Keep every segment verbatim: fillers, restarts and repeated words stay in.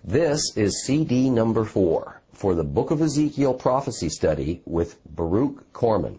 This is C D number four for the Book of Ezekiel Prophecy Study with Baruch Corman.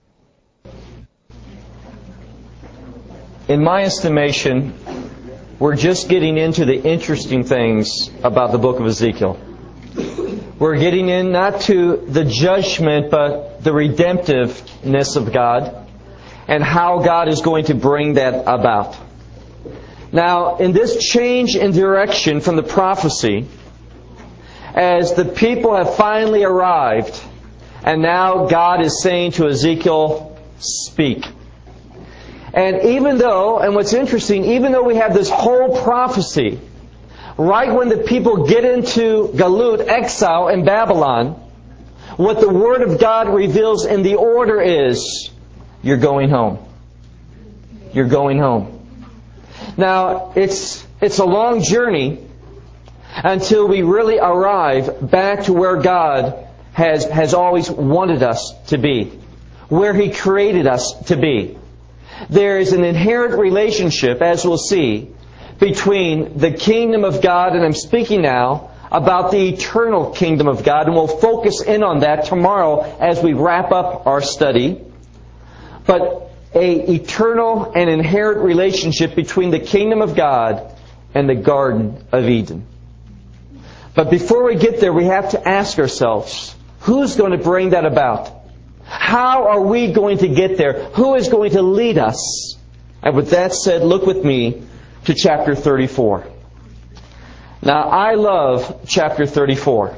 In my estimation, we're just getting into the interesting things about the Book of Ezekiel. We're getting in not to the judgment, but the redemptiveness of God and how God is going to bring that about. Now, in this change in direction from the prophecy, as the people have finally arrived, and now God is saying to Ezekiel, speak. And even though, and what's interesting, even though we have this whole prophecy, right when the people get into Galut, exile in Babylon, what the Word of God reveals in the order is, you're going home. You're going home. Now, it's it's a long journey until we really arrive back to where God has, has always wanted us to be, where He created us to be. There is an inherent relationship, as we'll see, between the kingdom of God, and I'm speaking now about the eternal kingdom of God, and we'll focus in on that tomorrow as we wrap up our study. But a eternal and inherent relationship between the kingdom of God and the Garden of Eden. But before we get there, we have to ask ourselves, who's going to bring that about? How are we going to get there? Who is going to lead us? And with that said, look with me to chapter thirty-four. Now, I love chapter thirty-four.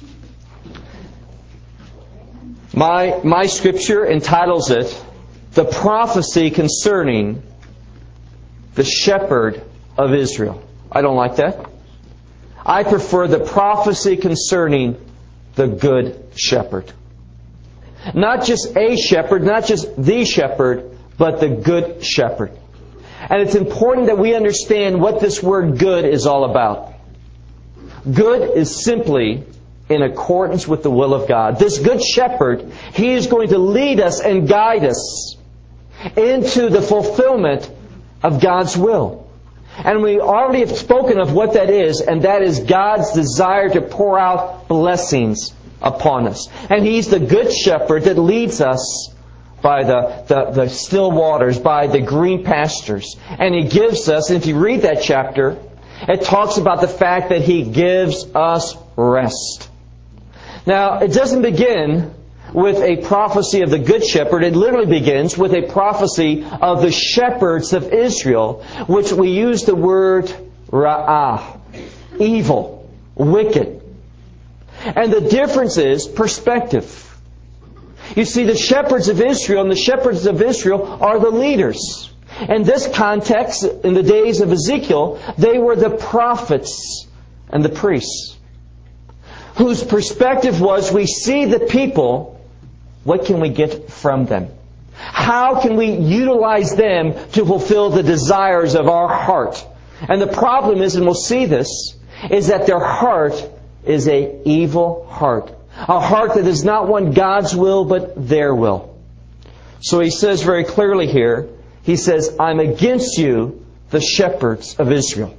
My, my scripture entitles it, The Prophecy Concerning the Shepherd of Israel. I don't like that. I prefer the prophecy concerning the Good Shepherd. Not just a shepherd, not just the shepherd, but the Good Shepherd. And it's important that we understand what this word good is all about. Good is simply in accordance with the will of God. This Good Shepherd, He is going to lead us and guide us into the fulfillment of God's will. And we already have spoken of what that is, and that is God's desire to pour out blessings upon us. And He's the Good Shepherd that leads us by the, the, the still waters, by the green pastures. And He gives us, and if you read that chapter, it talks about the fact that He gives us rest. Now, it doesn't begin with a prophecy of the Good Shepherd. It literally begins with a prophecy of the shepherds of Israel, which we use the word ra'ah, evil, wicked. And the difference is perspective. You see, the shepherds of Israel and the shepherds of Israel are the leaders. In this context, in the days of Ezekiel, they were the prophets and the priests, whose perspective was, we see the people, what can we get from them? How can we utilize them to fulfill the desires of our heart? And the problem is, and we'll see this, is that their heart is an evil heart. A heart that does not want God's will, but their will. So he says very clearly here, he says, I'm against you, the shepherds of Israel.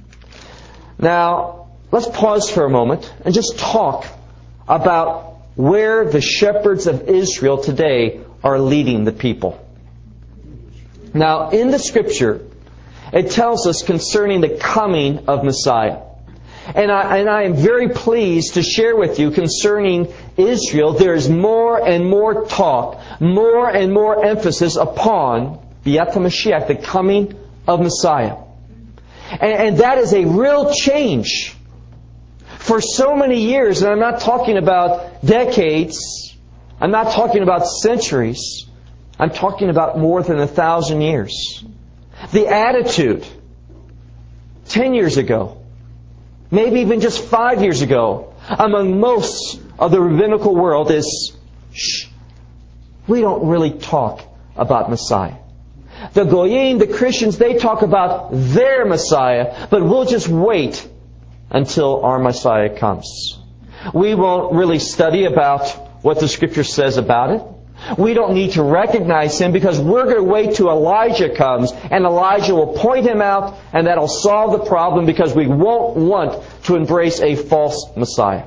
Now, let's pause for a moment and just talk about where the shepherds of Israel today are leading the people. Now, in the Scripture, it tells us concerning the coming of Messiah. And I, and I am very pleased to share with you concerning Israel, there is more and more talk, more and more emphasis upon Biat HaMashiach, the coming of Messiah. And, and that is a real change. For so many years, and I'm not talking about decades, I'm not talking about centuries, I'm talking about more than a thousand years. The attitude ten years ago, maybe even just five years ago, among most of the rabbinical world is, shh, we don't really talk about Messiah. The Goyim, the Christians, they talk about their Messiah, but we'll just wait until our Messiah comes. We won't really study about what the Scripture says about it. We don't need to recognize Him because we're going to wait till Elijah comes, and Elijah will point Him out, and that'll solve the problem because we won't want to embrace a false Messiah.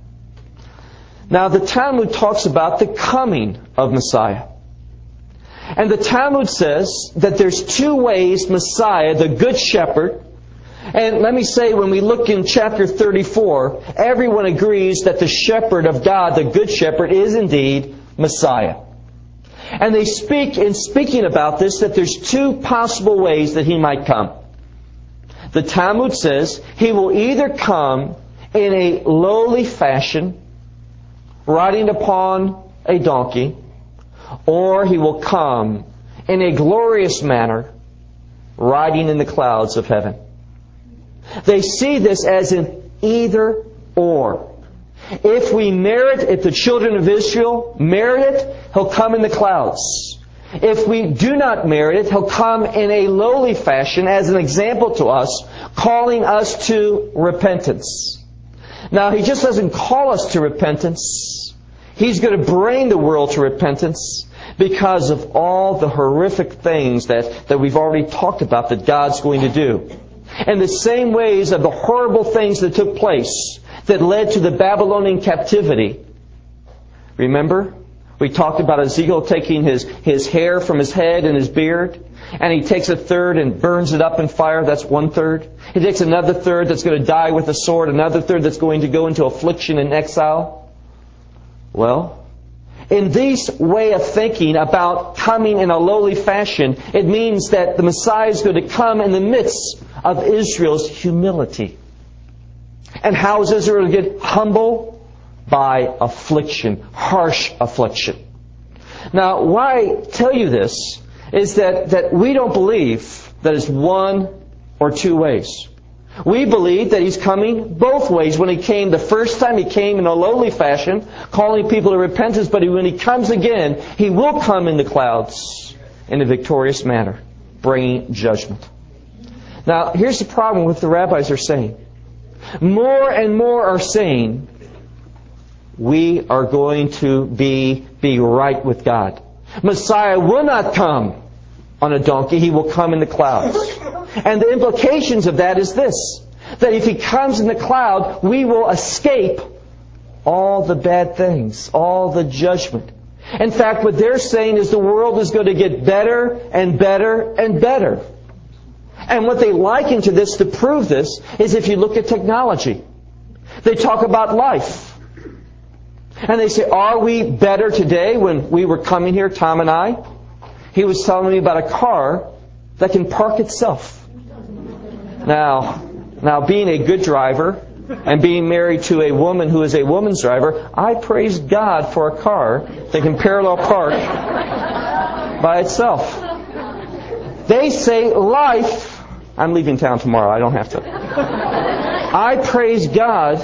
Now, the Talmud talks about the coming of Messiah. And the Talmud says that there's two ways Messiah, the Good Shepherd, and let me say, when we look in chapter thirty-four, everyone agrees that the Shepherd of God, the Good Shepherd, is indeed Messiah. And they speak, in speaking about this, that there's two possible ways that He might come. The Talmud says He will either come in a lowly fashion, riding upon a donkey, or He will come in a glorious manner, riding in the clouds of heaven. They see this as an either or. If we merit, if the children of Israel merit it, He'll come in the clouds. If we do not merit it, He'll come in a lowly fashion as an example to us, calling us to repentance. Now, He just doesn't call us to repentance. He's going to bring the world to repentance because of all the horrific things that, that we've already talked about that God's going to do. And the same ways of the horrible things that took place that led to the Babylonian captivity. Remember? We talked about Ezekiel taking his, his hair from his head and his beard, and he takes a third and burns it up in fire. That's one third. He takes another third that's going to die with a sword, another third that's going to go into affliction and exile. Well, in this way of thinking about coming in a lowly fashion, it means that the Messiah is going to come in the midst of Israel's humility. And how is Israel to get humble? By affliction, harsh affliction. Now, why I tell you this is that, that we don't believe that it's one or two ways. We believe that He's coming both ways. When He came the first time, He came in a lowly fashion, calling people to repentance. But when He comes again, He will come in the clouds in a victorious manner, bringing judgment. Now, here's the problem with the rabbis are saying. More and more are saying, we are going to be, be right with God. Messiah will not come on a donkey. He will come in the clouds. And the implications of that is this, that if He comes in the cloud, we will escape all the bad things, all the judgment. In fact, what they're saying is the world is going to get better and better and better. And what they liken to this to prove this is if you look at technology. They talk about life. And they say, are we better today? When we were coming here, Tom and I, he was telling me about a car that can park itself. Now, now being a good driver and being married to a woman who is a woman's driver, I praise God for a car that can parallel park by itself. They say life... I'm leaving town tomorrow. I don't have to. I praise God.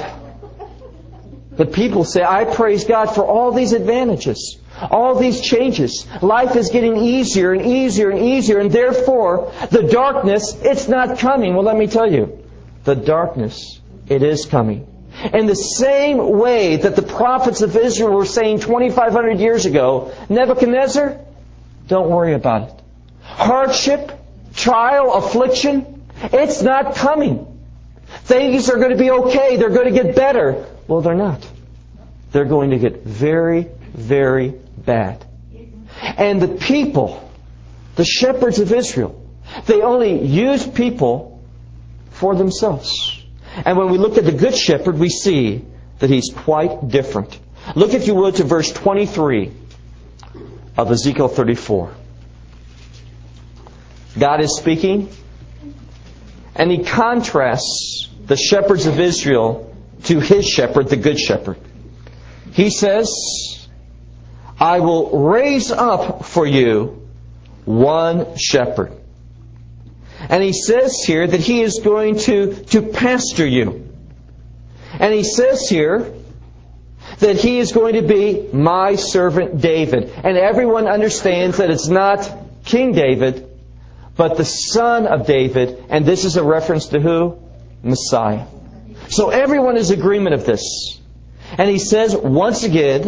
The people say, I praise God for all these advantages, all these changes. Life is getting easier and easier and easier, and therefore, the darkness, it's not coming. Well, let me tell you, the darkness, it is coming. In the same way that the prophets of Israel were saying twenty-five hundred years ago, Nebuchadnezzar, don't worry about it. Hardship, trial, affliction, it's not coming. Things are going to be okay. They're going to get better. Well, they're not. They're going to get very, very bad. And the people, the shepherds of Israel, they only use people for themselves. And when we look at the Good Shepherd, we see that He's quite different. Look, if you would, to verse twenty-three of Ezekiel thirty-four. God is speaking, and He contrasts the shepherds of Israel to His shepherd, the Good Shepherd. He says, I will raise up for you one shepherd. And He says here that He is going to, to pasture you. And He says here that He is going to be my servant David. And everyone understands that it's not King David, but the son of David. And this is a reference to who? Messiah. So everyone is in agreement of this. And He says once again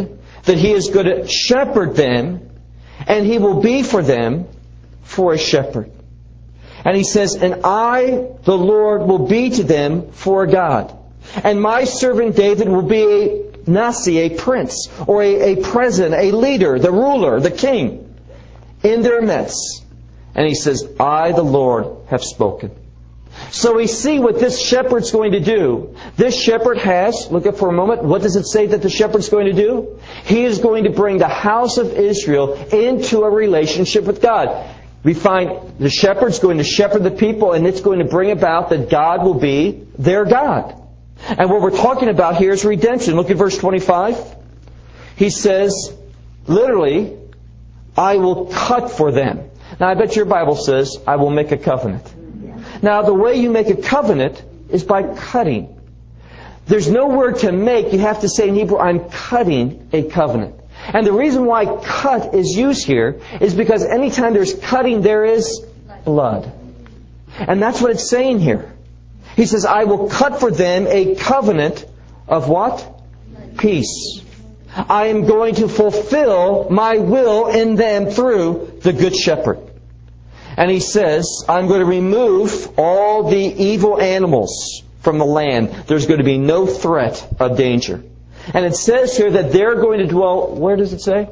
that He is going to shepherd them, and He will be for them for a shepherd. And He says, and I, the Lord, will be to them for a God. And my servant David will be a Nasi, a prince, or a, a president, a leader, the ruler, the king, in their midst. And He says, I, the Lord, have spoken. So we see what this shepherd's going to do. This shepherd has, look at for a moment, what does it say that the shepherd's going to do? He is going to bring the house of Israel into a relationship with God. We find the shepherd's going to shepherd the people, and it's going to bring about that God will be their God. And what we're talking about here is redemption. Look at verse twenty-five. He says, literally, I will cut for them. Now, I bet your Bible says, I will make a covenant. Now, the way you make a covenant is by cutting. There's no word to make. You have to say in Hebrew, I'm cutting a covenant. And the reason why cut is used here is because anytime there's cutting, there is blood. And that's what it's saying here. He says, I will cut for them a covenant of what? Peace. I am going to fulfill my will in them through the Good Shepherd. And He says, I'm going to remove all the evil animals from the land. There's going to be no threat of danger. And it says here that they're going to dwell, where does it say?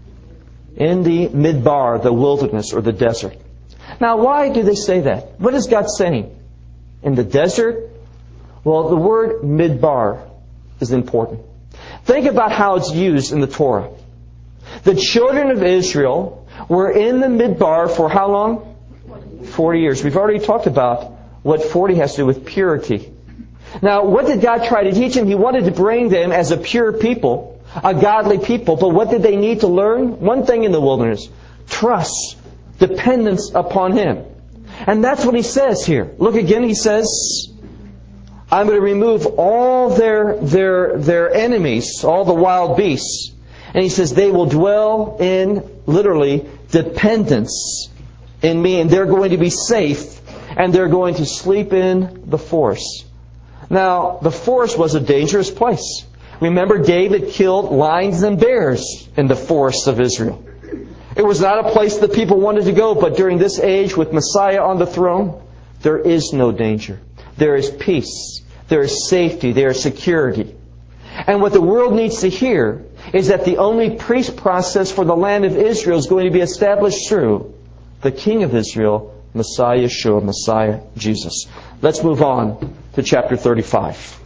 In the midbar, the wilderness or the desert. Now, why do they say that? What is God saying? In the desert? Well, the word midbar is important. Think about how it's used in the Torah. The children of Israel were in the midbar for how long? forty years. We've already talked about what forty has to do with purity. Now, what did God try to teach them? He wanted to bring them as a pure people, a godly people. But what did they need to learn? One thing in the wilderness. Trust. Dependence upon Him. And that's what He says here. Look again, He says, I'm going to remove all their, their, their enemies, all the wild beasts. And He says they will dwell in, literally, dependence in Me. And they're going to be safe. And they're going to sleep in the forest. Now, the forest was a dangerous place. Remember, David killed lions and bears in the forests of Israel. It was not a place that people wanted to go, but during this age, with Messiah on the throne, there is no danger. There is peace. There is safety. There is security. And what the world needs to hear is that the only priest process for the land of Israel is going to be established through the King of Israel, Messiah Yeshua, Messiah Jesus. Let's move on to chapter thirty-five.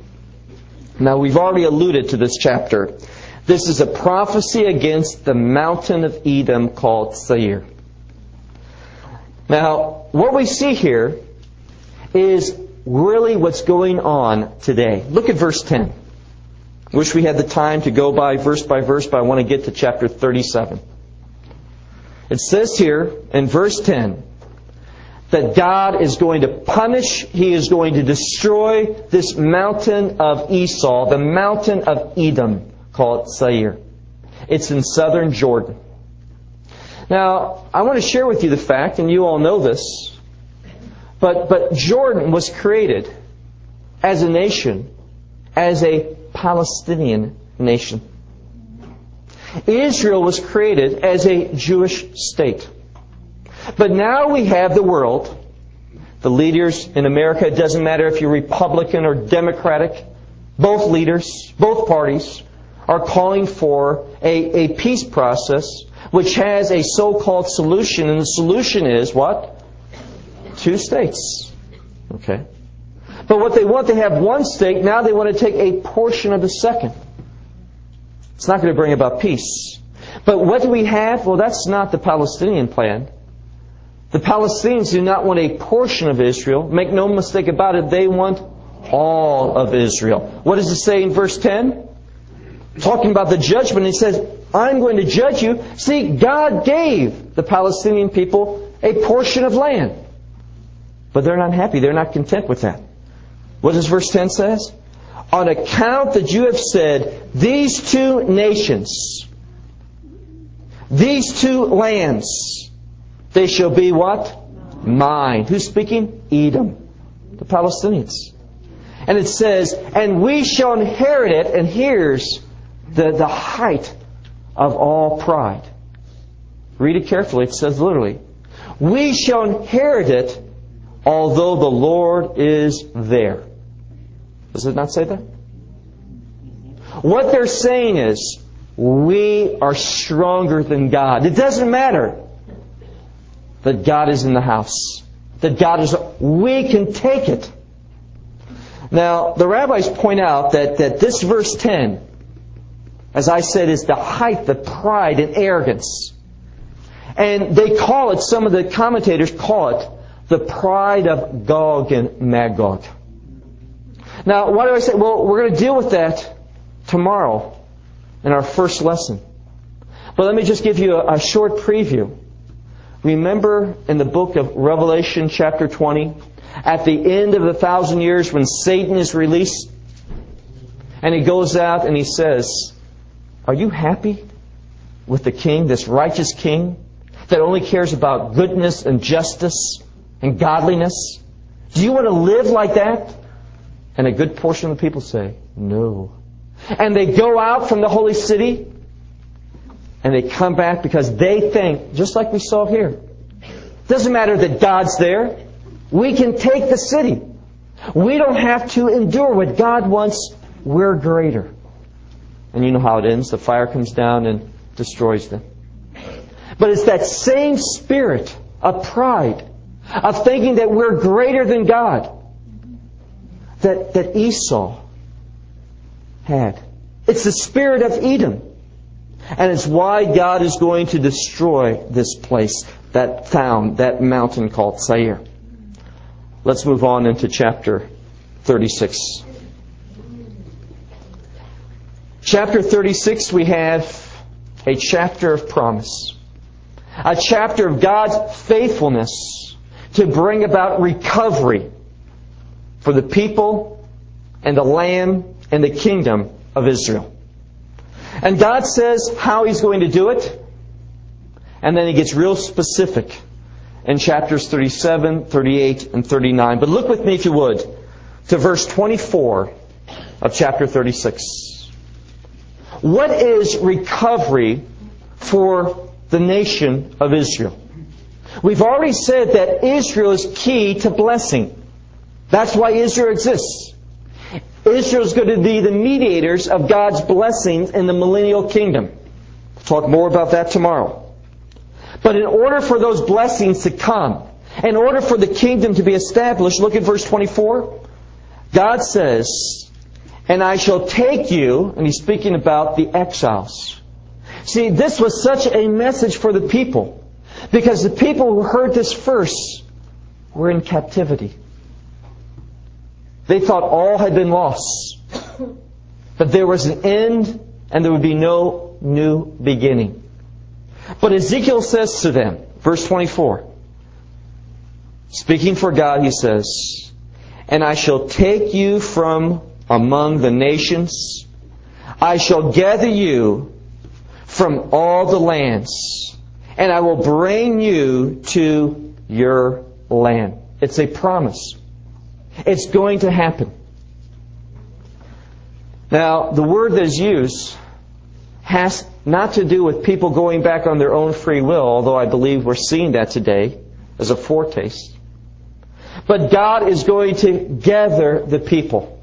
Now, we've already alluded to this chapter. This is a prophecy against the mountain of Edom called Seir. Now, what we see here is really what's going on today. Look at verse ten. Wish we had the time to go by verse by verse, but I want to get to chapter thirty-seven. It says here in verse ten that God is going to punish, He is going to destroy this mountain of Esau, the mountain of Edom, called Seir. It's in southern Jordan. Now, I want to share with you the fact, and you all know this, but, but Jordan was created as a nation, as a Palestinian nation. Israel was created as a Jewish state. But now we have the world, the leaders in America, it doesn't matter if you're Republican or Democratic, both leaders, both parties, are calling for a, a peace process which has a so-called solution. And the solution is what? Two states. Okay. But what they want, they have one state. Now they want to take a portion of the second. It's not going to bring about peace. But what do we have? Well, that's not the Palestinian plan. The Palestinians do not want a portion of Israel. Make no mistake about it, they want all of Israel. What does it say in verse ten? Talking about the judgment, it says, I'm going to judge you. See, God gave the Palestinian people a portion of land. But they're not happy. They're not content with that. What does verse ten say? On account that you have said, these two nations, these two lands, they shall be what? Mine. Who's speaking? Edom. The Palestinians. And it says, and we shall inherit it, and here's the, the height of all pride. Read it carefully. It says literally, we shall inherit it, although the Lord is there. Does it not say that? What they're saying is, we are stronger than God. It doesn't matter that God is in the house. That God is... We can take it. Now, the rabbis point out that, that this verse ten, as I said, is the height of pride and arrogance. And they call it, some of the commentators call it, the pride of Gog and Magog. Now, why do I say? Well, we're going to deal with that tomorrow in our first lesson. But let me just give you a, a short preview. Remember in the book of Revelation chapter twenty, at the end of the thousand years when Satan is released, and he goes out and he says, are you happy with the king, this righteous king, that only cares about goodness and justice and godliness? Do you want to live like that? And a good portion of the people say, no. And they go out from the holy city, and they come back because they think, just like we saw here, it doesn't matter that God's there. We can take the city. We don't have to endure what God wants. We're greater. And you know how it ends. The fire comes down and destroys them. But it's that same spirit of pride, of thinking that we're greater than God, that, that Esau had. It's the spirit of Edom. And it's why God is going to destroy this place, that town, that mountain called Seir. Let's move on into chapter thirty-six. Chapter thirty-six, we have a chapter of promise. A chapter of God's faithfulness to bring about recovery for the people and the land and the kingdom of Israel. And God says how He's going to do it. And then He gets real specific in chapters thirty-seven, thirty-eight, and thirty-nine. But look with me, if you would, to verse twenty-four of chapter thirty-six. What is recovery for the nation of Israel? We've already said that Israel is key to blessing. That's why Israel exists. Israel is going to be the mediators of God's blessings in the millennial kingdom. We'll talk more about that tomorrow. But in order for those blessings to come, in order for the kingdom to be established, look at verse twenty-four. God says, and I shall take you, and He's speaking about the exiles. See, this was such a message for the people, because the people who heard this first were in captivity. They thought all had been lost. But there was an end, and there would be no new beginning. But Ezekiel says to them, verse twenty-four, speaking for God, he says, and I shall take you from among the nations. I shall gather you from all the lands, and I will bring you to your land. It's a promise. It's going to happen. Now, the word that is used has not to do with people going back on their own free will, although I believe we're seeing that today as a foretaste. But God is going to gather the people.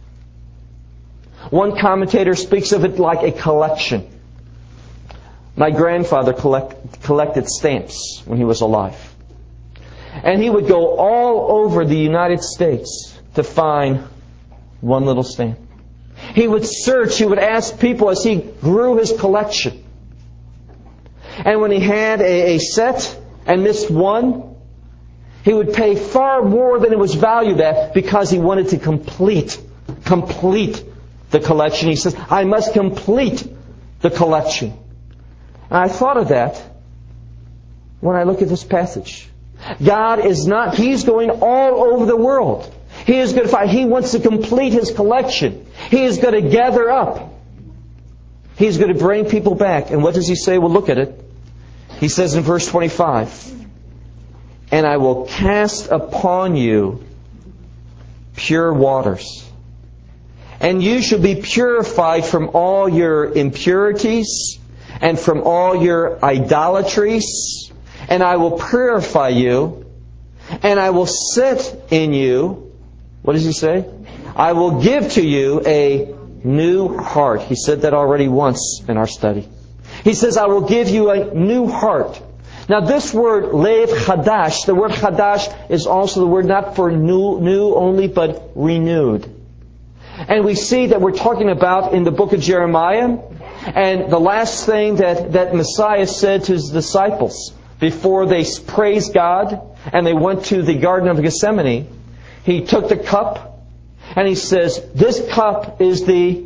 One commentator speaks of it like a collection. My grandfather collect, collected stamps when he was alive. And he would go all over the United States to find one little stamp. He would search, he would ask people as he grew his collection. And when he had a, a set and missed one, he would pay far more than it was valued at because he wanted to complete, complete the collection. He says, I must complete the collection. And I thought of that when I look at this passage. God is not, He's going all over the world. He is going to find, He wants to complete His collection. He is going to gather up. He's going to bring people back. And what does He say? Well, look at it. He says in verse twenty-five, and I will cast upon you pure waters, and you shall be purified from all your impurities, and from all your idolatries, and I will purify you, and I will set in you, what does he say? I will give to you a new heart. He said that already once in our study. He says, I will give you a new heart. Now this word, lev chadash, the word chadash is also the word not for new, new only, but renewed. And we see that we're talking about in the book of Jeremiah, and the last thing that, that Messiah said to His disciples before they praised God and they went to the Garden of Gethsemane, He took the cup and He says, this cup is the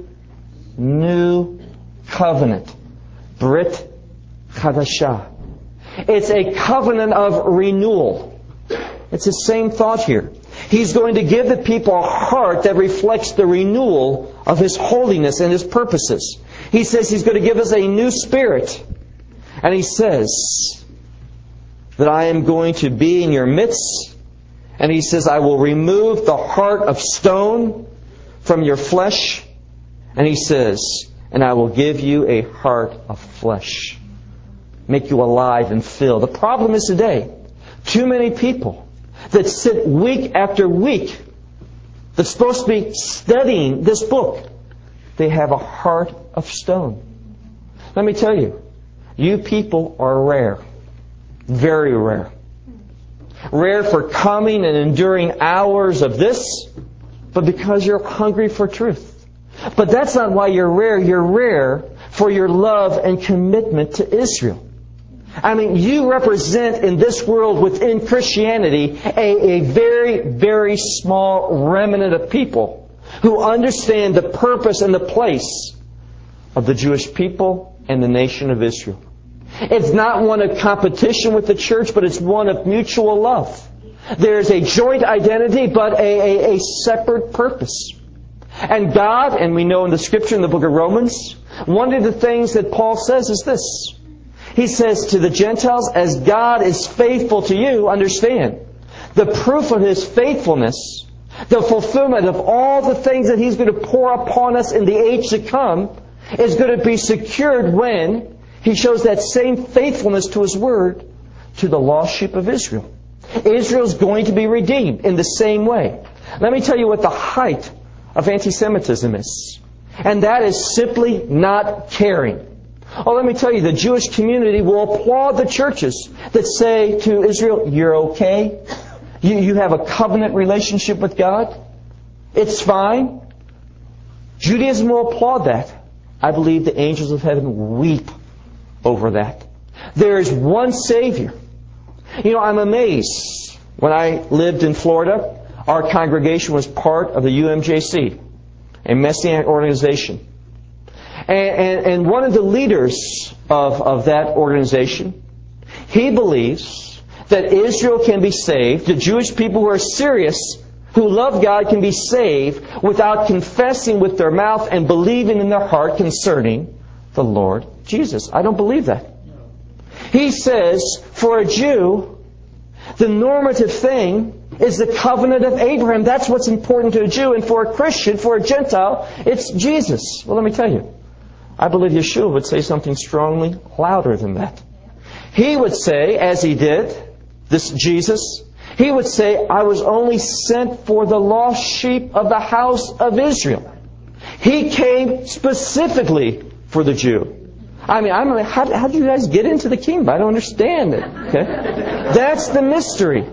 new covenant. Brit Chadashah. It's a covenant of renewal. It's the same thought here. He's going to give the people a heart that reflects the renewal of His holiness and His purposes. He says He's going to give us a new spirit. And He says that I am going to be in your midst. And He says, I will remove the heart of stone from your flesh. And He says, and I will give you a heart of flesh. Make you alive and fill. The problem is today, too many people that sit week after week, that's supposed to be studying this book, they have a heart of stone. Let me tell you, you people are rare. Very rare. Rare for coming and enduring hours of this, but because you're hungry for truth. But that's not why you're rare. You're rare for your love and commitment to Israel. I mean, you represent in this world within Christianity a, a very, very small remnant of people who understand the purpose and the place of the Jewish people and the nation of Israel. It's not one of competition with the church, but it's one of mutual love. There's a joint identity, but a, a, a separate purpose. And God, and we know in the Scripture in the book of Romans, one of the things that Paul says is this. He says to the Gentiles, as God is faithful to you, understand, the proof of His faithfulness, the fulfillment of all the things that He's going to pour upon us in the age to come, is going to be secured when He shows that same faithfulness to His Word to the lost sheep of Israel. Israel's going to be redeemed in the same way. Let me tell you what the height of anti-Semitism is. And that is simply not caring. Oh, let me tell you, the Jewish community will applaud the churches that say to Israel, you're okay. You, you have a covenant relationship with God. It's fine. Judaism will applaud that. I believe the angels of heaven weep over that. There is one Savior. You know, I'm amazed. When I lived in Florida, our congregation was part of the U M J C, a Messianic organization. And, and, and one of the leaders of, of that organization, he believes that Israel can be saved, the Jewish people who are serious, who love God, can be saved without confessing with their mouth and believing in their heart concerning the Lord Jesus. I don't believe that. He says, for a Jew, the normative thing is the covenant of Abraham. That's what's important to a Jew. And for a Christian, for a Gentile, it's Jesus. Well, let me tell you. I believe Yeshua would say something strongly louder than that. He would say, as He did, this Jesus, He would say, I was only sent for the lost sheep of the house of Israel. He came specifically for the Jew. I mean, I'm like, how, how do you guys get into the kingdom? I don't understand it. Okay? That's the mystery.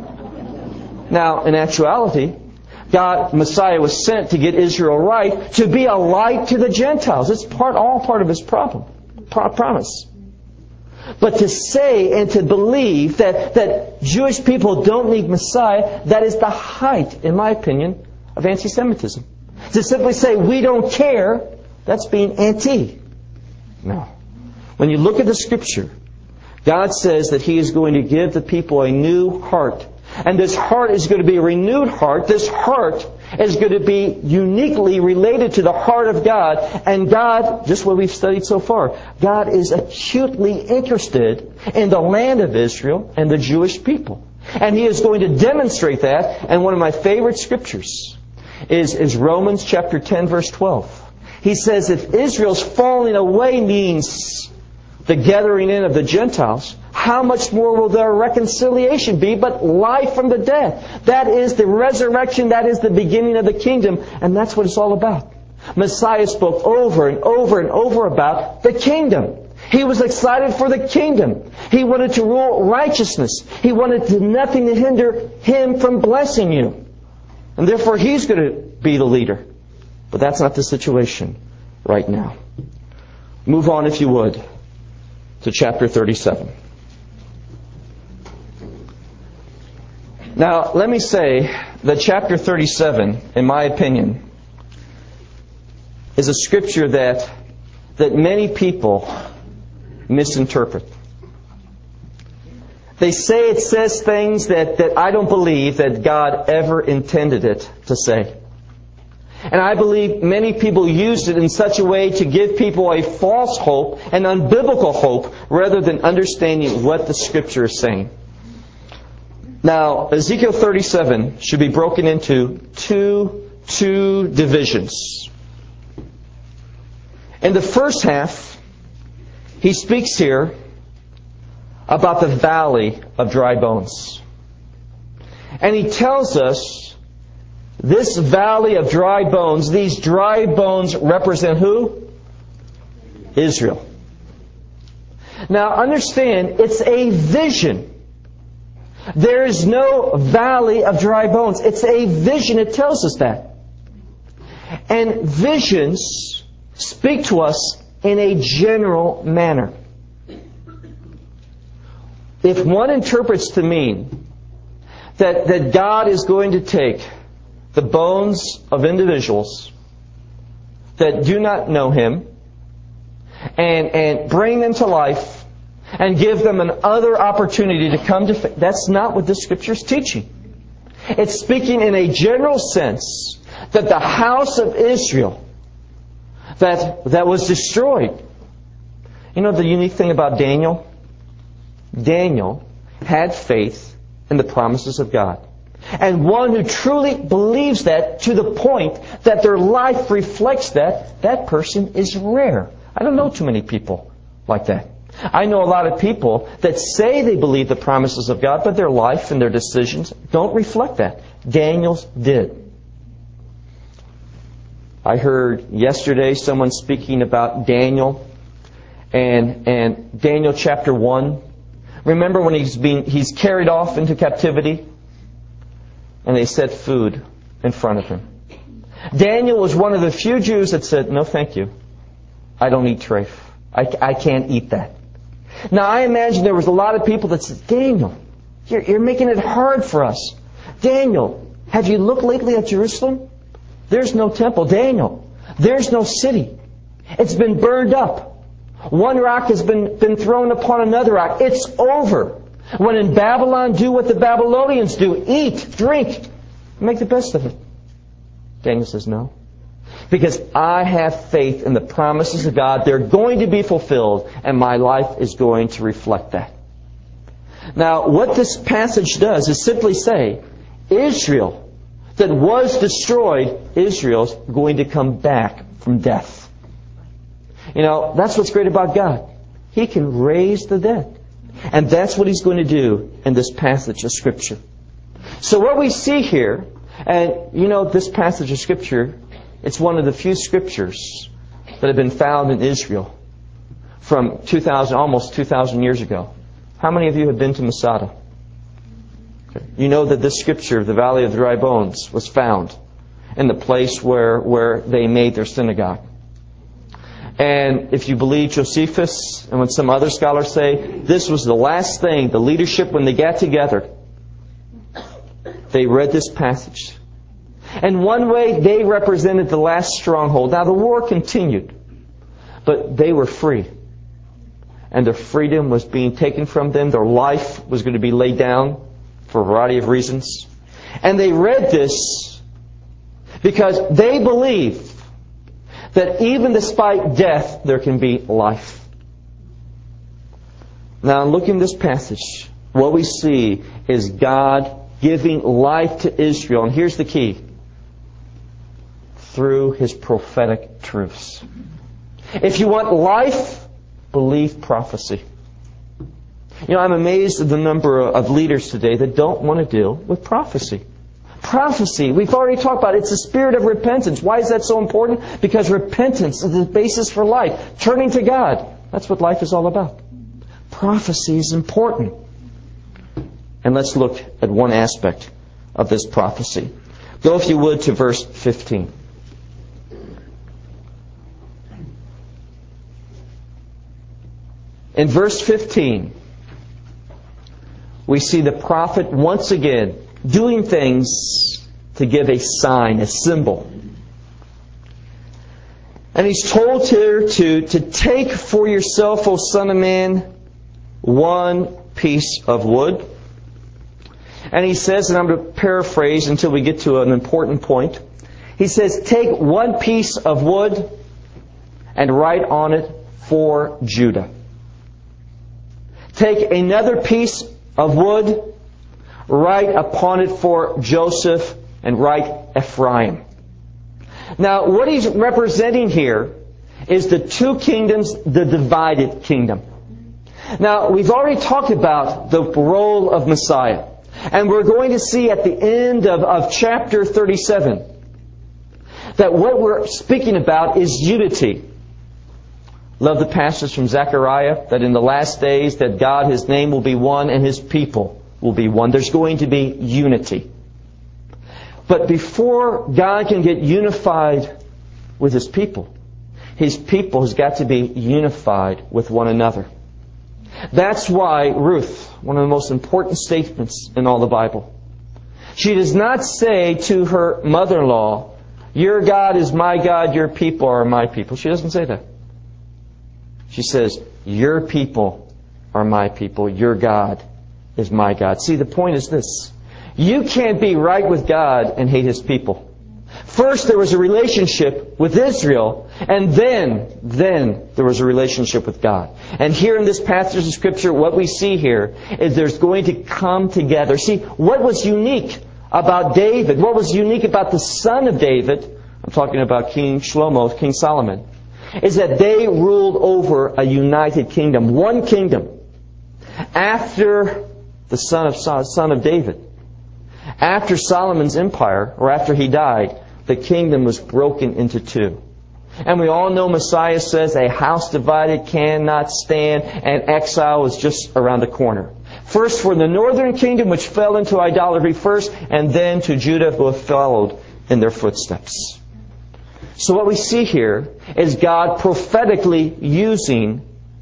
Now, in actuality, God, Messiah was sent to get Israel right, to be a light to the Gentiles. It's part, all part of His problem, pro- promise. But to say and to believe that, that Jewish people don't need Messiah, that is the height, in my opinion, of anti-Semitism. To simply say, we don't care, that's being anti. No. When you look at the Scripture, God says that He is going to give the people a new heart. And this heart is going to be a renewed heart. This heart is going to be uniquely related to the heart of God. And God, just what we've studied so far, God is acutely interested in the land of Israel and the Jewish people. And He is going to demonstrate that. And one of my favorite scriptures is, is Romans chapter ten, verse twelve. He says, if Israel's falling away means the gathering in of the Gentiles, how much more will their reconciliation be but life from the dead? That is the resurrection. That is the beginning of the kingdom. And that's what it's all about. Messiah spoke over and over and over about the kingdom. He was excited for the kingdom. He wanted to rule righteousness. He wanted to, nothing to hinder Him from blessing you. And therefore He's going to be the leader. But that's not the situation right now. Move on, if you would, to chapter thirty-seven. Now, let me say that chapter thirty-seven, in my opinion, is a scripture that that many people misinterpret. They say it says things that, that I don't believe that God ever intended it to say. And I believe many people used it in such a way to give people a false hope, an unbiblical hope, rather than understanding what the Scripture is saying. Now, Ezekiel thirty-seven should be broken into two, two divisions. In the first half, he speaks here about the valley of dry bones. And he tells us this valley of dry bones, these dry bones represent who? Israel. Now understand, it's a vision. There is no valley of dry bones. It's a vision. It tells us that. And visions speak to us in a general manner. If one interprets to mean that, that God is going to take the bones of individuals that do not know Him and, and bring them to life and give them another opportunity to come to faith, that's not what this Scripture is teaching. It's speaking in a general sense that the house of Israel that, that was destroyed. You know the unique thing about Daniel? Daniel had faith in the promises of God. And one who truly believes that to the point that their life reflects that, that person is rare. I don't know too many people like that. I know a lot of people that say they believe the promises of God, but their life and their decisions don't reflect that. Daniel's did. I heard yesterday someone speaking about Daniel and and Daniel chapter one. Remember when he's being he's carried off into captivity? And they set food in front of him. Daniel was one of the few Jews that said, no thank you. I don't eat treif. I, I can't eat that. Now I imagine there was a lot of people that said, Daniel, you're, you're making it hard for us. Daniel, have you looked lately at Jerusalem? There's no temple. Daniel, there's no city. It's been burned up. One rock has been, been thrown upon another rock. It's over. When in Babylon, do what the Babylonians do. Eat, drink, make the best of it. Daniel says no. Because I have faith in the promises of God. They're going to be fulfilled, and my life is going to reflect that. Now, what this passage does is simply say, Israel that was destroyed, Israel's going to come back from death. You know, that's what's great about God. He can raise the dead. And that's what He's going to do in this passage of Scripture. So what we see here, and you know this passage of Scripture, it's one of the few Scriptures that have been found in Israel from two thousand, almost two thousand years ago. How many of you have been to Masada? You know that this Scripture, the Valley of the Dry Bones, was found in the place where, where they made their synagogue. And if you believe Josephus, and when some other scholars say, this was the last thing, the leadership, when they got together, they read this passage. And one way, they represented the last stronghold. Now, the war continued, but they were free. And their freedom was being taken from them. Their life was going to be laid down for a variety of reasons. And they read this because they believed that even despite death, there can be life. Now, in looking at this passage, what we see is God giving life to Israel. And here's the key. Through His prophetic truths. If you want life, believe prophecy. You know, I'm amazed at the number of leaders today that don't want to deal with prophecy. Prophecy, we've already talked about it. It's the spirit of repentance. Why is that so important? Because repentance is the basis for life. Turning to God. That's what life is all about. Prophecy is important. And let's look at one aspect of this prophecy. Go, if you would, to verse fifteen. In verse fifteen, we see the prophet once again doing things to give a sign, a symbol. And he's told here to, to take for yourself, O Son of Man, one piece of wood. And he says, and I'm going to paraphrase until we get to an important point. He says, take one piece of wood and write on it for Judah. Take another piece of wood, write upon it for Joseph, and write Ephraim. Now, what he's representing here is the two kingdoms, the divided kingdom. Now, we've already talked about the role of Messiah. And we're going to see at the end of, of chapter thirty-seven that what we're speaking about is unity. Love the passage from Zechariah that in the last days that God, His name will be one and His people will be one. There's going to be unity. But before God can get unified with His people, His people has got to be unified with one another. That's why Ruth, one of the most important statements in all the Bible, she does not say to her mother-in-law, your God is my God, your people are my people. She doesn't say that. She says, your people are my people, your God is my God. See, the point is this. You can't be right with God and hate His people. First, there was a relationship with Israel, and then, then there was a relationship with God. And here in this passage of Scripture, what we see here is there's going to come together. See, what was unique about David, what was unique about the son of David, I'm talking about King Shlomo, King Solomon, is that they ruled over a united kingdom, one kingdom. After the son of son of David, after Solomon's empire, or after he died, the kingdom was broken into two. And we all know Messiah says a house divided cannot stand, and exile is just around the corner. First for the northern kingdom, which fell into idolatry first, and then to Judah, who have followed in their footsteps. So what we see here is God prophetically using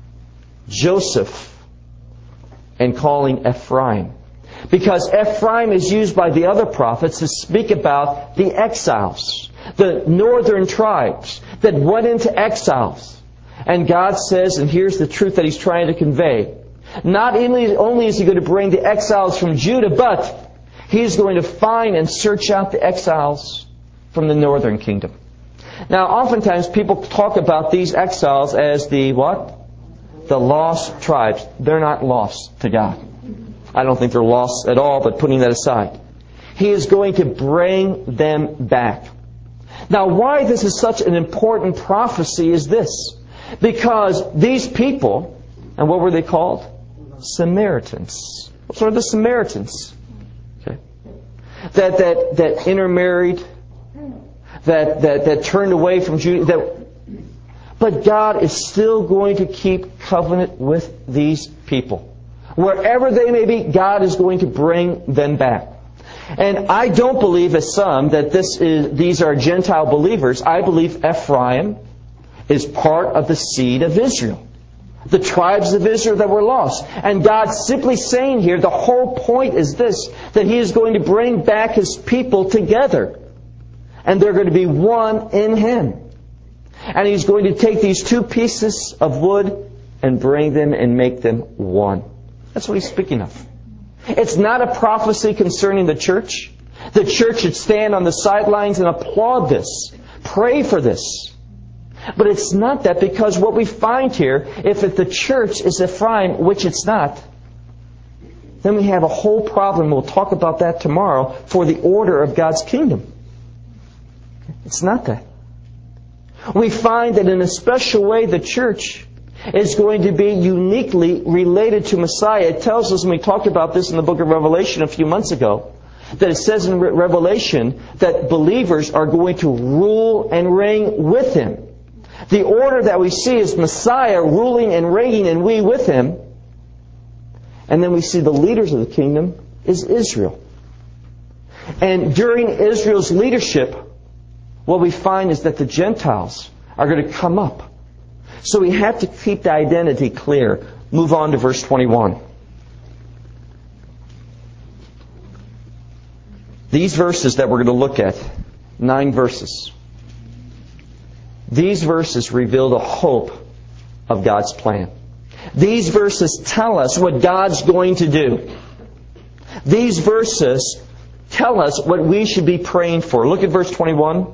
Joseph and calling Ephraim. Because Ephraim is used by the other prophets to speak about the exiles, the northern tribes that went into exiles. And God says, and here's the truth that He's trying to convey, not only is He going to bring the exiles from Judah, but He is going to find and search out the exiles from the northern kingdom. Now, oftentimes people talk about these exiles as the what? The lost tribes. They're not lost to God. I don't think they're lost at all, but putting that aside, He is going to bring them back. Now, why this is such an important prophecy is this. Because these people, and what were they called? Samaritans. What are the Samaritans? Okay. That, that, that intermarried, that, that, that turned away from Judah. That, but God is still going to keep covenant with these people. Wherever they may be, God is going to bring them back. And I don't believe, as some, that this is these are Gentile believers. I believe Ephraim is part of the seed of Israel. The tribes of Israel that were lost. And God's simply saying here, the whole point is this, that He is going to bring back His people together. And they're going to be one in Him. And He's going to take these two pieces of wood and bring them and make them one. That's what He's speaking of. It's not a prophecy concerning the church. The church should stand on the sidelines and applaud this. Pray for this. But it's not that, because what we find here, if the church is Ephraim, which it's not, then we have a whole problem. We'll talk about that tomorrow for the order of God's kingdom. It's not that. We find that in a special way the church is going to be uniquely related to Messiah. It tells us, and we talked about this in the book of Revelation a few months ago, that it says in Re- Revelation that believers are going to rule and reign with Him. The order that we see is Messiah ruling and reigning and we with Him. And then we see the leaders of the kingdom is Israel. And during Israel's leadership, what we find is that the Gentiles are going to come up. So we have to keep the identity clear. Move on to verse twenty-one. These verses that we're going to look at, nine verses, these verses reveal the hope of God's plan. These verses tell us what God's going to do. These verses tell us what we should be praying for. Look at verse twenty-one.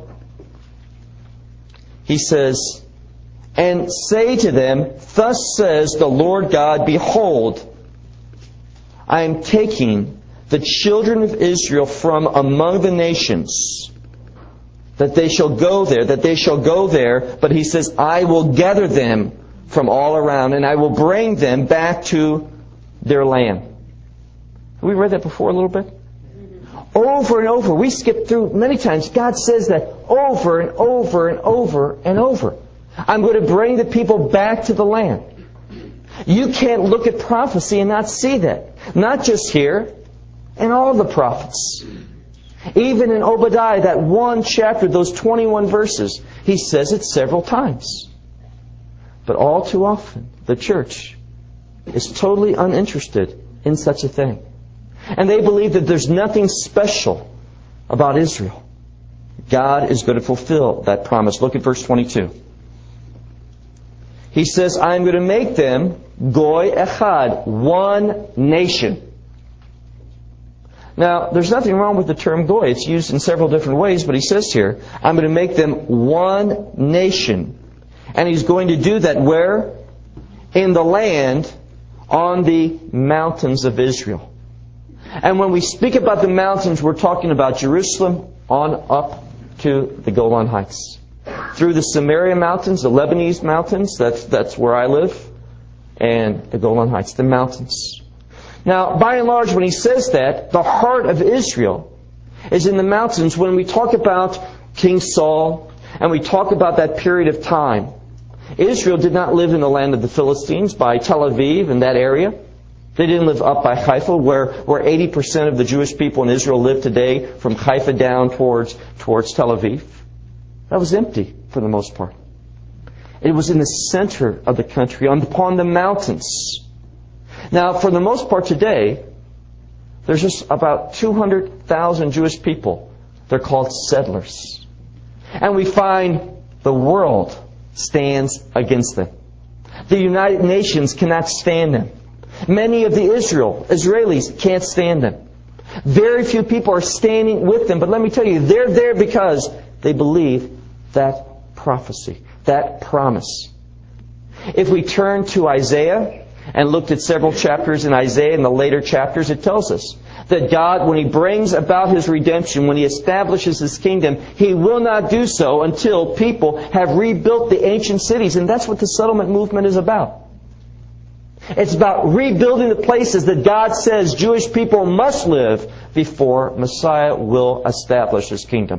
He says, "And say to them, Thus says the Lord God, Behold, I am taking the children of Israel from among the nations, that they shall go there, that they shall go there. But He says, I will gather them from all around, and I will bring them back to their land." Have we read that before a little bit? Over and over. We skip through many times. God says that over and over and over and over. I'm going to bring the people back to the land. You can't look at prophecy and not see that. Not just here, in all the prophets. Even in Obadiah, that one chapter, those twenty-one verses, he says it several times. But all too often, the church is totally uninterested in such a thing. And they believe that there's nothing special about Israel. God is going to fulfill that promise. Look at verse twenty-two. He says, I'm going to make them Goy Echad, one nation. Now, there's nothing wrong with the term Goy. It's used in several different ways, but he says here, I'm going to make them one nation. And He's going to do that where? In the land on the mountains of Israel. And when we speak about the mountains, we're talking about Jerusalem on up to the Golan Heights. Through the Samaria Mountains, the Lebanese Mountains, that's, that's where I live, and the Golan Heights, the mountains. Now, by and large, when he says that, the heart of Israel is in the mountains. When we talk about King Saul, and we talk about that period of time, Israel did not live in the land of the Philistines by Tel Aviv and that area. They didn't live up by Haifa, where, where eighty percent of the Jewish people in Israel live today, from Haifa down towards, towards Tel Aviv. That was empty for the most part. It was in the center of the country, upon the mountains. Now, for the most part today, there's just about two hundred thousand Jewish people. They're called settlers. And we find the world stands against them. The United Nations cannot stand them. Many of the Israel, Israelis can't stand them. Very few people are standing with them. But let me tell you, they're there because they believe that prophecy, that promise. If we turn to Isaiah and looked at several chapters in Isaiah in the later chapters, it tells us that God, when He brings about His redemption, when He establishes His kingdom, He will not do so until people have rebuilt the ancient cities. And that's what the settlement movement is about. It's about rebuilding the places that God says Jewish people must live before Messiah will establish His kingdom.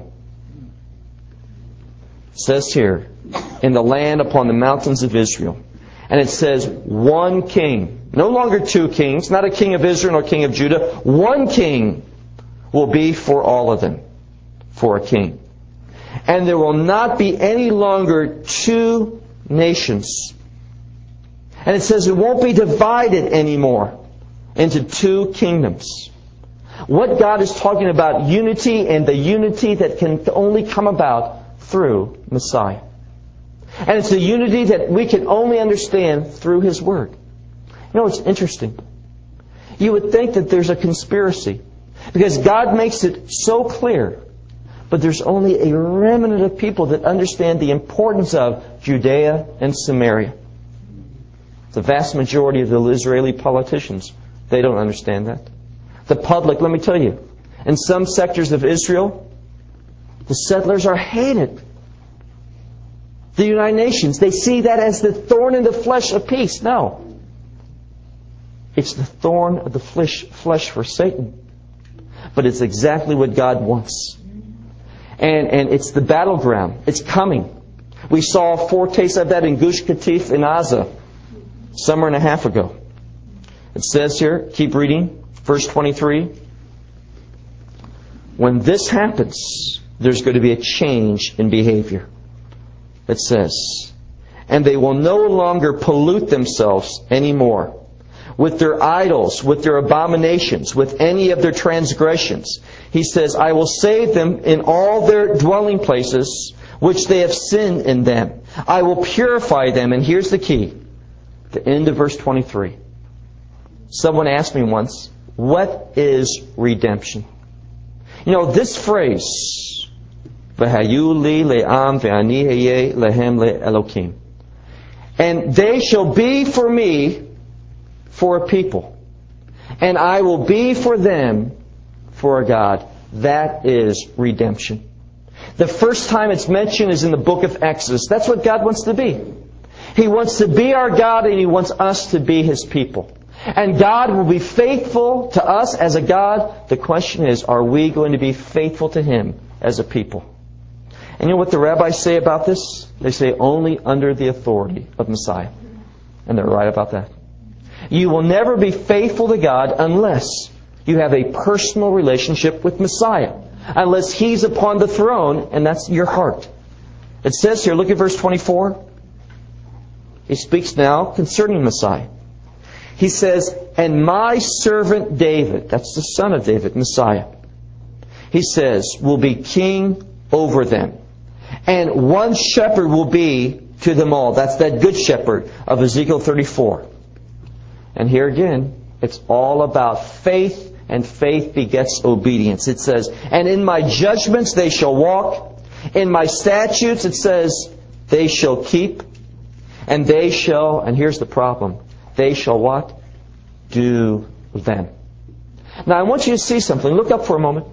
It says here, in the land upon the mountains of Israel. And it says, one king. No longer two kings. Not a king of Israel nor king of Judah. One king will be for all of them. For a king. And there will not be any longer two nations. And it says it won't be divided anymore into two kingdoms. What God is talking about, unity, and the unity that can only come about through Messiah. And it's a unity that we can only understand through His Word. You know, it's interesting. You would think that there's a conspiracy, because God makes it so clear, but there's only a remnant of people that understand the importance of Judea and Samaria. The vast majority of the Israeli politicians, they don't understand that. The public, let me tell you, in some sectors of Israel, the settlers are hated. The United Nations, they see that as the thorn in the flesh of peace. No. It's the thorn of the flesh, flesh for Satan. But it's exactly what God wants. And, and it's the battleground. It's coming. We saw a foretaste of that in Gush Katif in Gaza, summer and a half ago. It says here, keep reading, verse twenty-three. When this happens, there's going to be a change in behavior. It says, and they will no longer pollute themselves anymore with their idols, with their abominations, with any of their transgressions. He says, I will save them in all their dwelling places, which they have sinned in them. I will purify them. And here's the key. The end of verse twenty-three. Someone asked me once, what is redemption? You know, this phrase, V'hayu li le'am ve'ani heye lehem le'elokim. And they shall be for me for a people, and I will be for them for a God. That is redemption. The first time it's mentioned is in the book of Exodus. That's what God wants to be. He wants to be our God, and He wants us to be His people. And God will be faithful to us as a God. The question is, are we going to be faithful to Him as a people? And you know what the rabbis say about this? They say only under the authority of Messiah. And they're right about that. You will never be faithful to God unless you have a personal relationship with Messiah. Unless He's upon the throne, and that's your heart. It says here, look at verse twenty-four. He speaks now concerning Messiah. He says, and my servant David, that's the son of David, Messiah, he says, will be king over them. And one shepherd will be to them all. That's that good shepherd of Ezekiel thirty-four. And here again, it's all about faith, and faith begets obedience. It says, and in my judgments they shall walk. In my statutes, it says, they shall keep. And they shall, and here's the problem, they shall what? Do them. Now I want you to see something. Look up for a moment.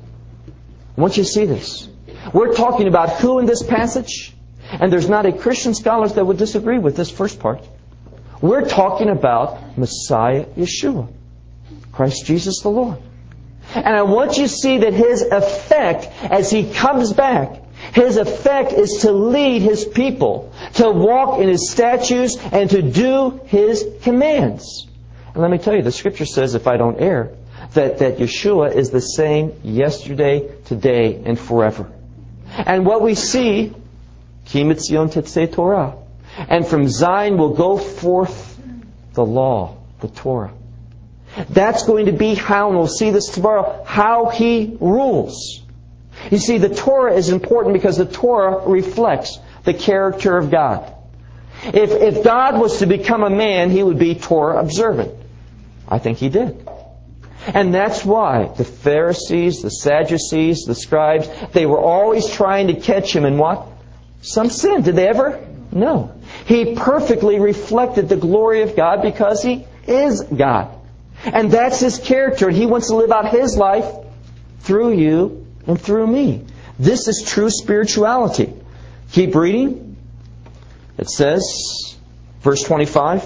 I want you to see this. We're talking about who in this passage? And there's not a Christian scholar that would disagree with this first part. We're talking about Messiah Yeshua, Christ Jesus the Lord. And I want you to see that His effect as He comes back, His effect is to lead His people, to walk in His statutes and to do His commands. And let me tell you, the Scripture says, if I don't err, that, that Yeshua is the same yesterday, today, and forever. And what we see, Ki Mitzion Tetzei Torah, and from Zion will go forth the law, the Torah. That's going to be how, and we'll see this tomorrow, how He rules. You see, the Torah is important because the Torah reflects the character of God. If, if God was to become a man, He would be Torah observant. I think He did. And that's why the Pharisees, the Sadducees, the scribes, they were always trying to catch Him in what? Some sin. Did they ever? No. He perfectly reflected the glory of God because He is God. And that's His character. And He wants to live out His life through you and through me. This is true spirituality. Keep reading. It says, verse twenty-five,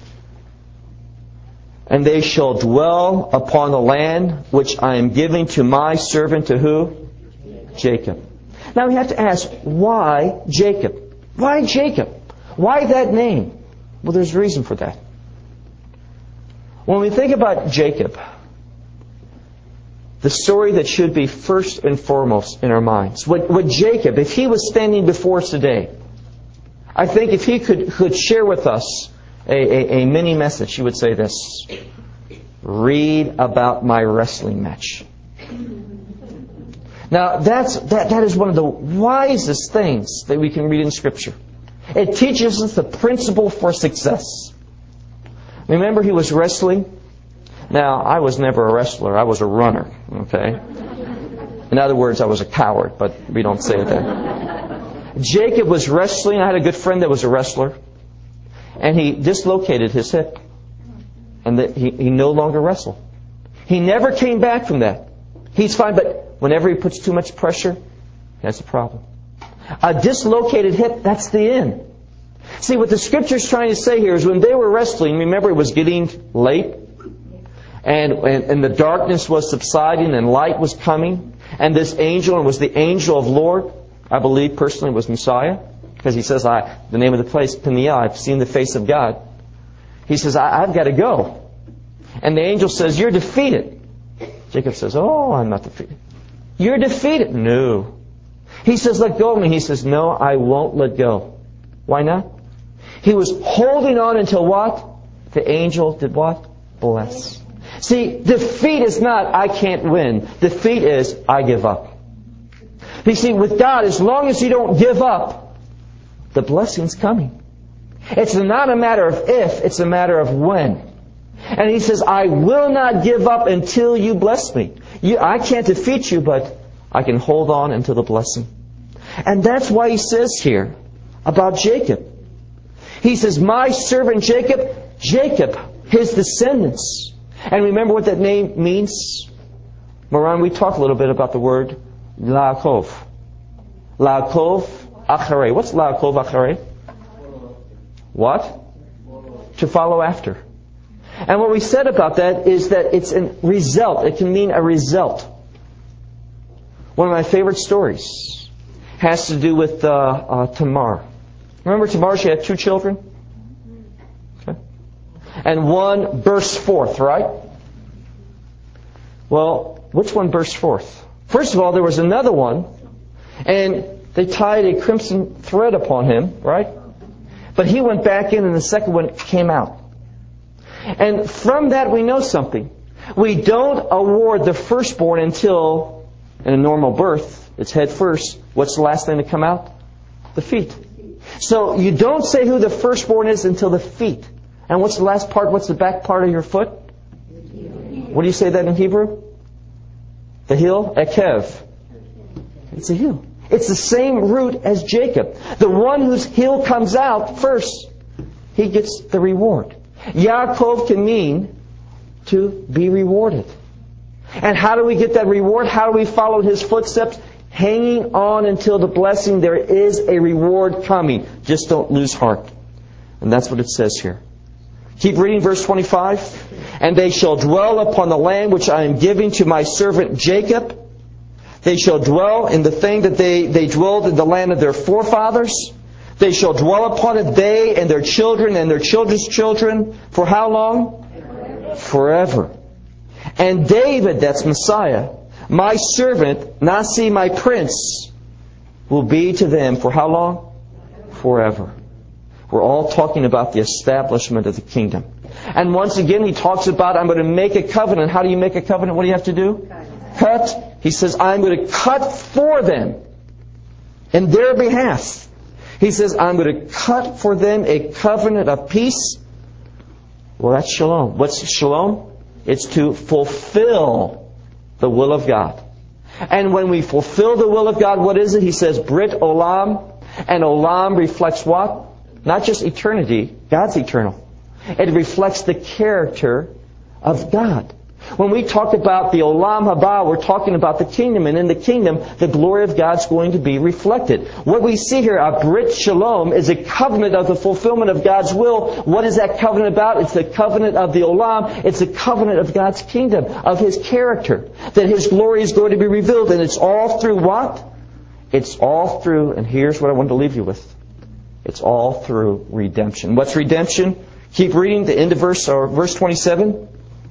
and they shall dwell upon the land which I am giving to my servant, to who? Jacob. Now we have to ask, why Jacob? Why Jacob? Why that name? Well, there's a reason for that. When we think about Jacob, the story that should be first and foremost in our minds, what, what Jacob, if he was standing before us today, I think if he could, could share with us a, a, a mini message, he would say this: read about my wrestling match. Now, that's, that, that is one of the wisest things that we can read in Scripture. It teaches us the principle for success. Remember, he was wrestling? Now, I was never a wrestler. I was a runner, okay? In other words, I was a coward, but we don't say that. Jacob was wrestling. I had a good friend that was a wrestler. And he dislocated his hip. And that he, he no longer wrestled. He never came back from that. He's fine, but whenever he puts too much pressure, that's a problem. A dislocated hip, that's the end. See, what the Scripture's trying to say here is when they were wrestling, remember it was getting late, and, and, and the darkness was subsiding, and light was coming, and this angel, and was the angel of Lord, I believe personally was Messiah, because he says, I, the name of the place, Peniel, I've seen the face of God. He says, I, I've got to go. And the angel says, you're defeated. Jacob says, oh, I'm not defeated. You're defeated. No. He says, let go of me. He says, no, I won't let go. Why not? He was holding on until what? The angel did what? Bless. See, defeat is not, I can't win. Defeat is, I give up. You see, with God, as long as you don't give up, the blessing's coming. It's not a matter of if, it's a matter of when. And He says, I will not give up until you bless me. You, I can't defeat you, but I can hold on until the blessing. And that's why He says here about Jacob. He says, my servant Jacob, Jacob, his descendants. And remember what that name means? Moran, we talked a little bit about the word Laakov. Laakov Acharei. What's Laakov Acharei? What? To follow after. And what we said about that is that it's a result. It can mean a result. One of my favorite stories has to do with uh, uh, Tamar. Remember Tamar? She had two children? Okay. And one burst forth, right? Well, which one burst forth? First of all, there was another one, and they tied a crimson thread upon him, right? But he went back in, and the second one came out. And from that we know something. We don't award the firstborn until, in a normal birth, it's head first. What's the last thing to come out? The feet. So you don't say who the firstborn is until the feet. And what's the last part? What's the back part of your foot? What do you say that in Hebrew? The heel? Ekev. It's a heel. It's the same root as Jacob. The one whose heel comes out first, he gets the reward. Yaakov can mean to be rewarded. And how do we get that reward? How do we follow his footsteps? Hanging on until the blessing. There is a reward coming. Just don't lose heart. And that's what it says here. Keep reading verse twenty-five. And they shall dwell upon the land which I am giving to my servant Jacob. They shall dwell in the thing that they, they dwelled in the land of their forefathers. They shall dwell upon it, they and their children and their children's children. For how long? Forever. Forever. And David, that's Messiah, my servant, Nasi, my prince, will be to them for how long? Forever. We're all talking about the establishment of the kingdom. And once again, he talks about, I'm going to make a covenant. How do you make a covenant? What do you have to do? Cut. cut. He says, I'm going to cut for them in their behalf. He says, I'm going to cut for them a covenant of peace. Well, that's shalom. What's shalom? It's to fulfill the will of God. And when we fulfill the will of God, what is it? He says, Brit Olam. And Olam reflects what? Not just eternity. God's eternal. It reflects the character of God. When we talk about the Olam Haba, we're talking about the kingdom. And in the kingdom, the glory of God's going to be reflected. What we see here, a Brit Shalom, is a covenant of the fulfillment of God's will. What is that covenant about? It's the covenant of the Olam. It's the covenant of God's kingdom, of His character. That His glory is going to be revealed. And it's all through what? It's all through, and here's what I want to leave you with. It's all through redemption. What's redemption? Keep reading the end of verse, or verse twenty-seven.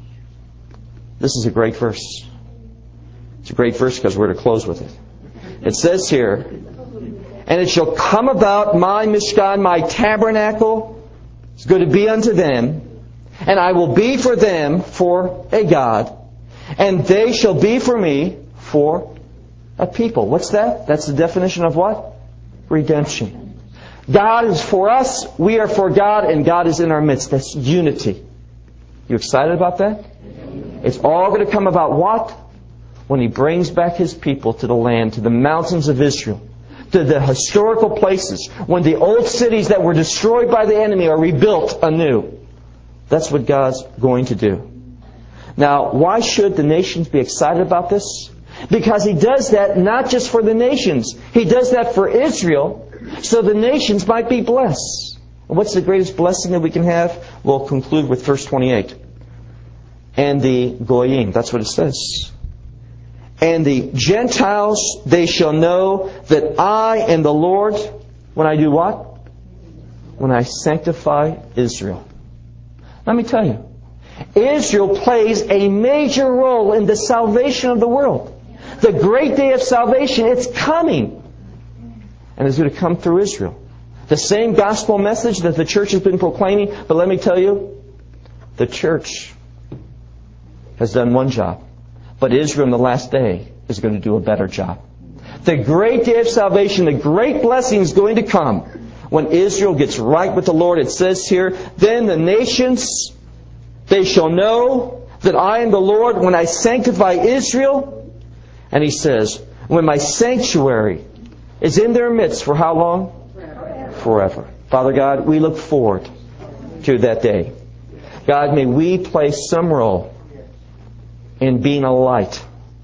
This is a great verse. It's a great verse because we're to close with it. It says here, and it shall come about my Mishkan, my tabernacle, is going to be unto them, and I will be for them for a God, and they shall be for me for a people. What's that? That's the definition of what? Redemption. God is for us, we are for God, and God is in our midst. That's unity. You excited about that? It's all going to come about what? When He brings back His people to the land, to the mountains of Israel, to the historical places, when the old cities that were destroyed by the enemy are rebuilt anew. That's what God's going to do. Now, why should the nations be excited about this? Because He does that not just for the nations. He does that for Israel, so the nations might be blessed. And what's the greatest blessing that we can have? We'll conclude with verse twenty-eight. And the Goyim, that's what it says. And the Gentiles, they shall know that I am the Lord when I do what? When I sanctify Israel. Let me tell you, Israel plays a major role in the salvation of the world. The great day of salvation, it's coming. And it's going to come through Israel. The same gospel message that the church has been proclaiming, but let me tell you, the church has done one job. But Israel in the last day is going to do a better job. The great day of salvation, the great blessing is going to come when Israel gets right with the Lord. It says here, then the nations, they shall know that I am the Lord when I sanctify Israel. And He says, when my sanctuary is in their midst for how long? Forever. Forever. Father God, we look forward to that day. God, may we play some role in being a light,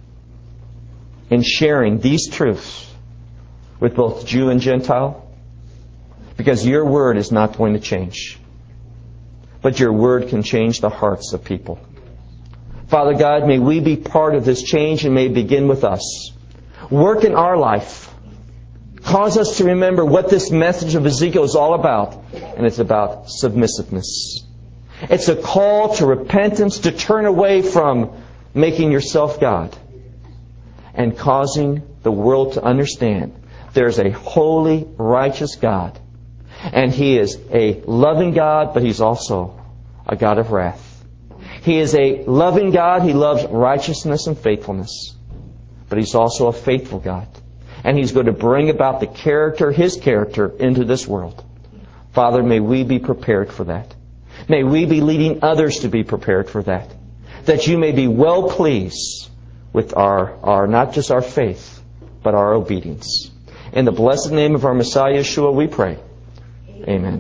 in sharing these truths with both Jew and Gentile, because Your Word is not going to change. But Your Word can change the hearts of people. Father God, may we be part of this change and may it begin with us. Work in our life. Cause us to remember what this message of Ezekiel is all about. And it's about submissiveness. It's a call to repentance, to turn away from making yourself God and causing the world to understand there's a holy, righteous God. And He is a loving God, but He's also a God of wrath. He is a loving God. He loves righteousness and faithfulness. But He's also a faithful God. And He's going to bring about the character, His character, into this world. Father, may we be prepared for that. May we be leading others to be prepared for that. That You may be well pleased with our, our not just our faith, but our obedience. In the blessed name of our Messiah Yeshua, we pray. Amen.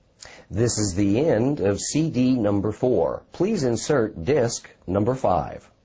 This is the end of C D number four. Please insert disc number five.